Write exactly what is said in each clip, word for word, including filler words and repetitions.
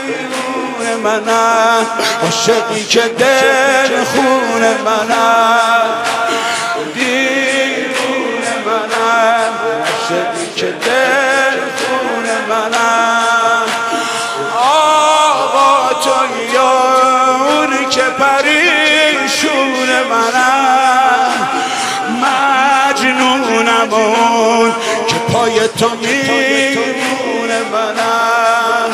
دیوونه منم، عاشقی که دل خون منم، دیوونه منم، عاشقی که دل خون منم. آقا تویی اونی که پریشون منم، مجنونم اون که پای تو میمونه منم،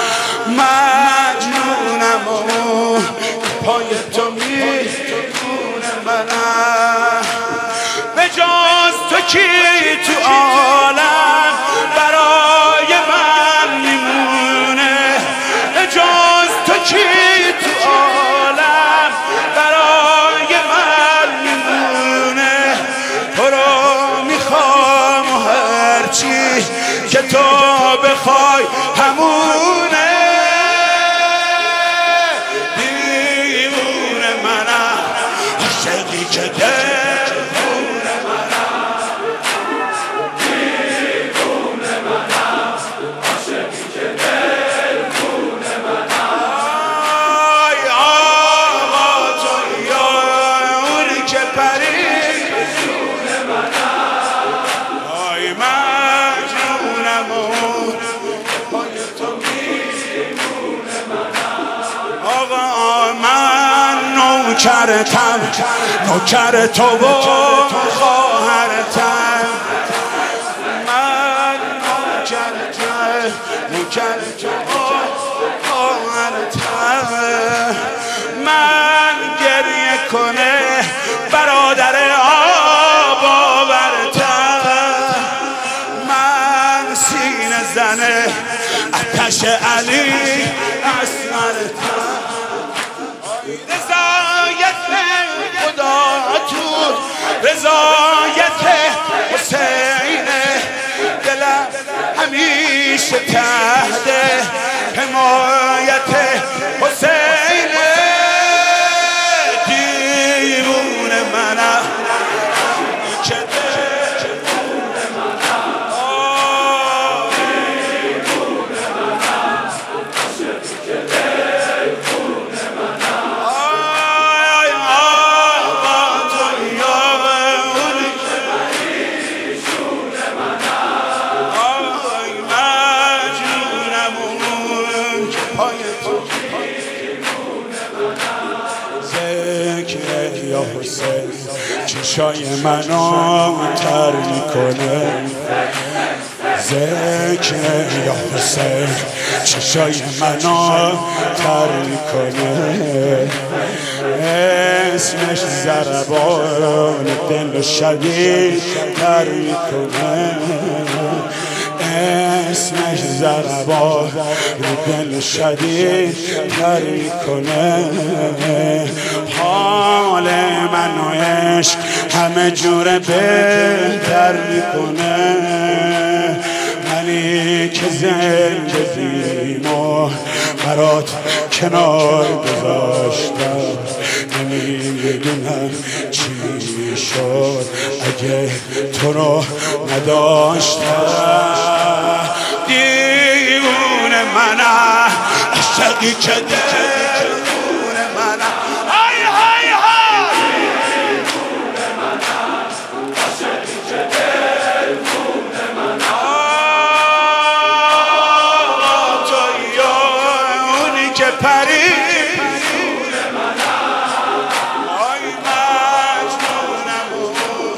مجنونم اون که پای تو میمونه منم. به جز تو کی تو عالم برای من میمونه، به جز تو کی تو عالم برای من میمونه. تو رو میخوام و هرچی که تو بخوای همونه. دیوونه منم، عاشقی که دل خون منم، دیوونه منم، عاشقی که دل خون منم. آی آقا تویی اونی که پریشون منم، آی مجنونم اون پای تو میمونه منم. آقا من نوکرتم، نوکر تو و خواهرتم، من نوکرتم، نوکر تو و خواهرتم. من گریه کنه برادر آب آورتم، من سینه زنه آتش علی اصغرتم. رضایت خدا تو رضایت حسین، دلم همیشه تحت حمایت حسین. دیوونه منم که دل خون منم، دیوونه منم، عاشقی که دل خون منم. آی آقا تویی اونی که پریشون منم، آی مجنونم اون که پای تو میمونه منم. ذکر یا حسین چشای منو تر میکنه، ذکر یا حسین چشای منو تر میکنه. اسمش ضربان دل شدید تر میکنه، اسمش ضربان دل شدید تر میکنه. حال من و عشق همه جوره بهتر میکنه. منی که زندگیمو برات کنار گذاشتم، نمیدونم چی شد اگه تو رو نداشتم. دیوونه منم، عاشقی که دل خون منم. های های های دیوونه منم، عاشقی که دل خون منم. آقا تویی اونی که پریشون منم، آی مجنونم اون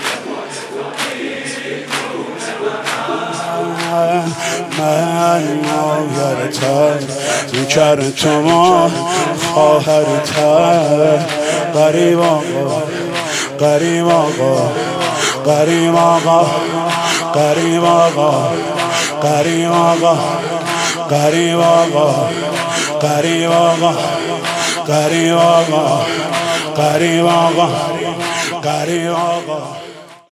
من مادرتم، نوکر تو ما خواهرتم. غریب آقا، غریب آقا، غریب آقا، غریب آقا، غریب آقا، غریب آقا، غریب آقا، غریب آقا، غریب آقا، غریب آقا.